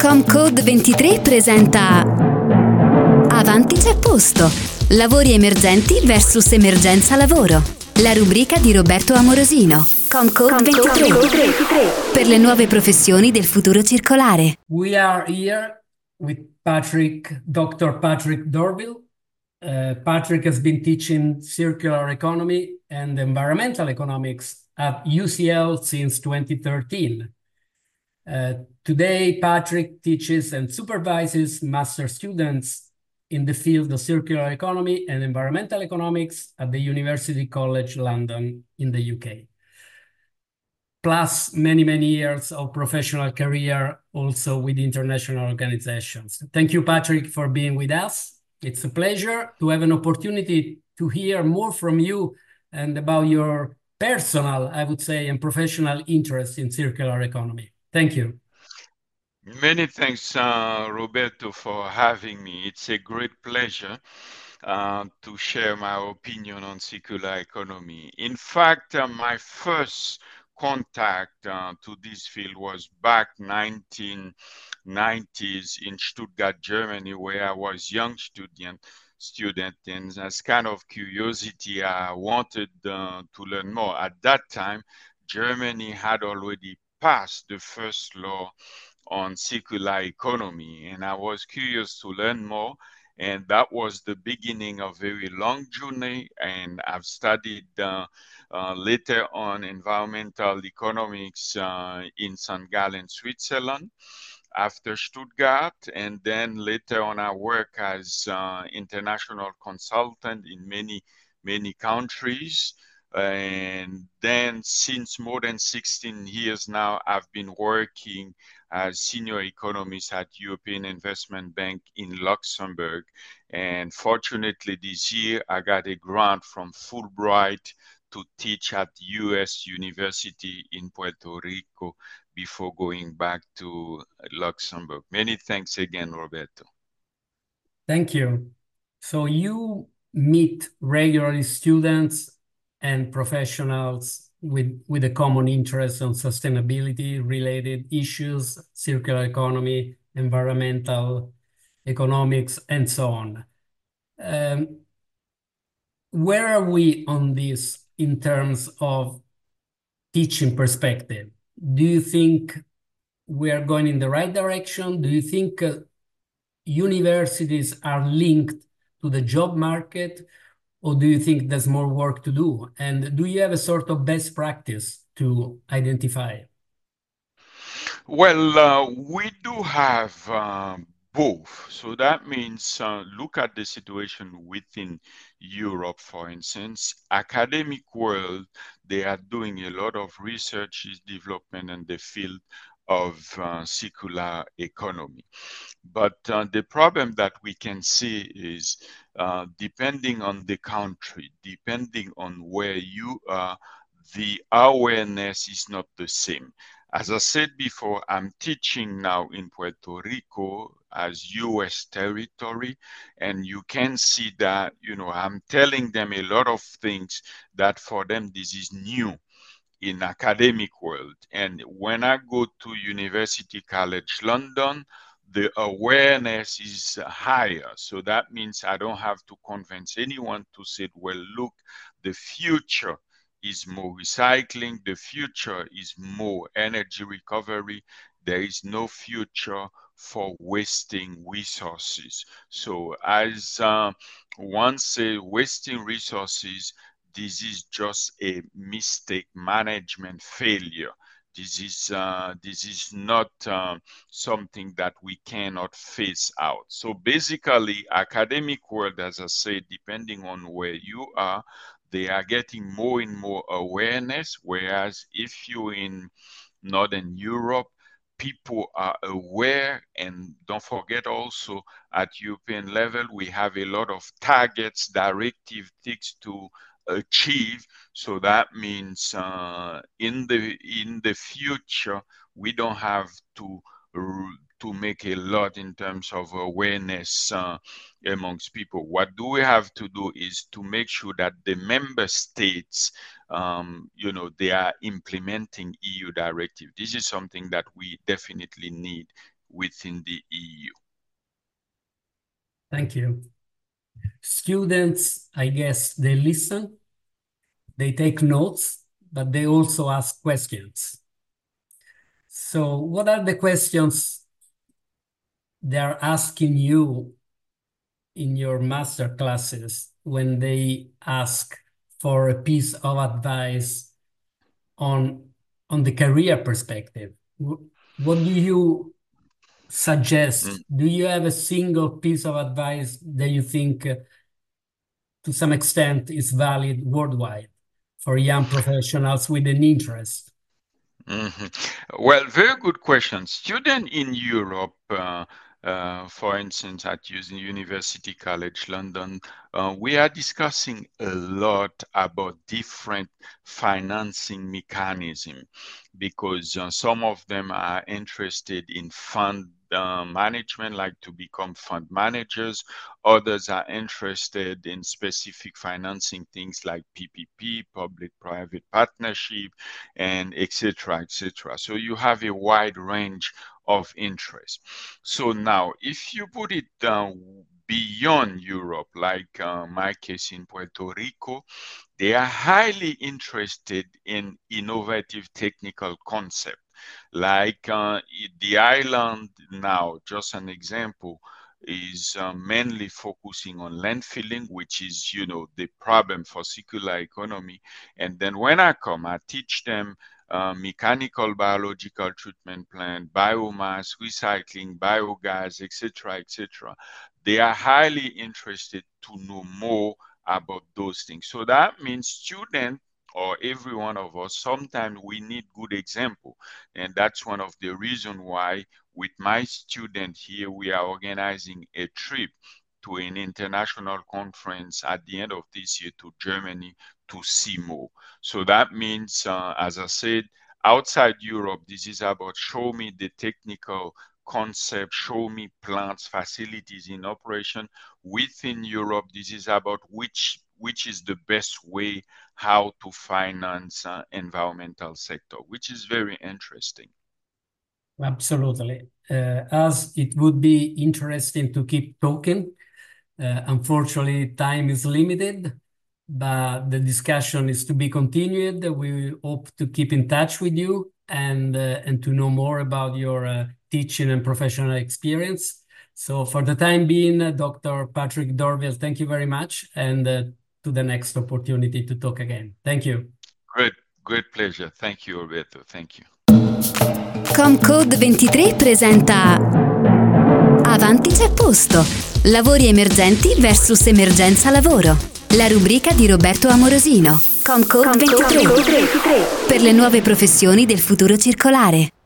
Comcode 23 presenta Avanti c'è posto. Lavori emergenti versus emergenza lavoro. La rubrica di Roberto Amorosino. Comcode 23. Per le nuove professioni del futuro circolare. We are here with Dr. Patrick Dorville. Patrick has been teaching circular economy and environmental economics at UCL since 2013. Today, Patrick teaches and supervises master students in the field of circular economy and environmental economics at the University College London in the UK. Plus many, many years of professional career also with international organizations. Thank you, Patrick, for being with us. It's a pleasure to have an opportunity to hear more from you and about your personal, I would say, and professional interest in circular economy. Thank you. Many thanks, Roberto, for having me. It's a great pleasure to share my opinion on circular economy. In fact, my first contact to this field was back 1990s in Stuttgart, Germany, where I was young student, and as kind of curiosity, I wanted to learn more. At that time, Germany had already passed the first law on circular economy, and I was curious to learn more, and that was the beginning of a very long journey. And I've studied later on environmental economics in St. Gallen, Switzerland after Stuttgart, and then later on I work as international consultant in many countries. And then since more than 16 years now, I've been working as senior economist at European Investment Bank in Luxembourg. And fortunately this year, I got a grant from Fulbright to teach at US University in Puerto Rico before going back to Luxembourg. Many thanks again, Roberto. Thank you. So you meet regularly students and professionals with a common interest on sustainability related issues, circular economy, environmental economics, and so on. Where are we on this in terms of teaching perspective? Do you think we are going in the right direction? Do you think universities are linked to the job market? Or do you think there's more work to do? And do you have a sort of best practice to identify? Well, we do have both. So that means look at the situation within Europe, for instance. Academic world, they are doing a lot of research development in the field of circular economy. But the problem that we can see is depending on the country, depending on where you are, the awareness is not the same. As I said before, I'm teaching now in Puerto Rico as US territory, and you can see that, I'm telling them a lot of things that for them this is new in academic world. And when I go to University College London, the awareness is higher. So that means I don't have to convince anyone to say, well, look, the future is more recycling, the future is more energy recovery. There is no future for wasting resources. So as one say, wasting resources, this is just a mistake management failure. This is not something that we cannot phase out. So basically, academic world, as I said, depending on where you are, they are getting more and more awareness. Whereas if you're in Northern Europe, people are aware. And don't forget also at European level, we have a lot of targets, directive things to achieve. So that means in the future, we don't have to make a lot in terms of awareness amongst people. What do we have to do is to make sure that the member states, they are implementing EU directive. This is something that we definitely need. within the EU. Thank you. Students, I guess they listen, they take notes, but they also ask questions. So what are the questions they're asking you in your master classes when they ask for a piece of advice on the career perspective? What do you suggest? Do you have a single piece of advice that you think to some extent is valid worldwide for young professionals with an interest? Well, very good question. Students in Europe, for instance, at University College London, we are discussing a lot about different financing mechanisms because some of them are interested in fund management, like to become fund managers. Others are interested in specific financing things like PPP, public-private partnership, and etc. So you have a wide range of interest. So now, if you put it beyond Europe, like my case in Puerto Rico, they are highly interested in innovative technical concepts. Like the island now, just an example, is mainly focusing on landfilling, which is, the problem for circular economy. And then when I come, I teach them mechanical biological treatment plant, biomass, recycling, biogas, etc., etc. They are highly interested to know more about those things. So that means students or every one of us, sometimes we need good example. And that's one of the reasons why with my student here, we are organizing a trip to an international conference at the end of this year to Germany to see more. So that means, as I said, outside Europe, this is about show me the technical concept, show me plants, facilities in operation. Within Europe, this is about which is the best way how to finance environmental sector, which is very interesting. Absolutely. As it would be interesting to keep talking. Unfortunately, time is limited, but the discussion is to be continued. We hope to keep in touch with you and to know more about your teaching and professional experience. So for the time being, Dr. Patrick Dorville, thank you very much, and to the next opportunity to talk again. Thank you. Great pleasure. Thank you, Roberto. Thank you. Comcode 23 presenta Avanti c'è posto. Lavori emergenti versus emergenza lavoro. La rubrica di Roberto Amorosino. Comcode 23. Per le nuove professioni del futuro circolare.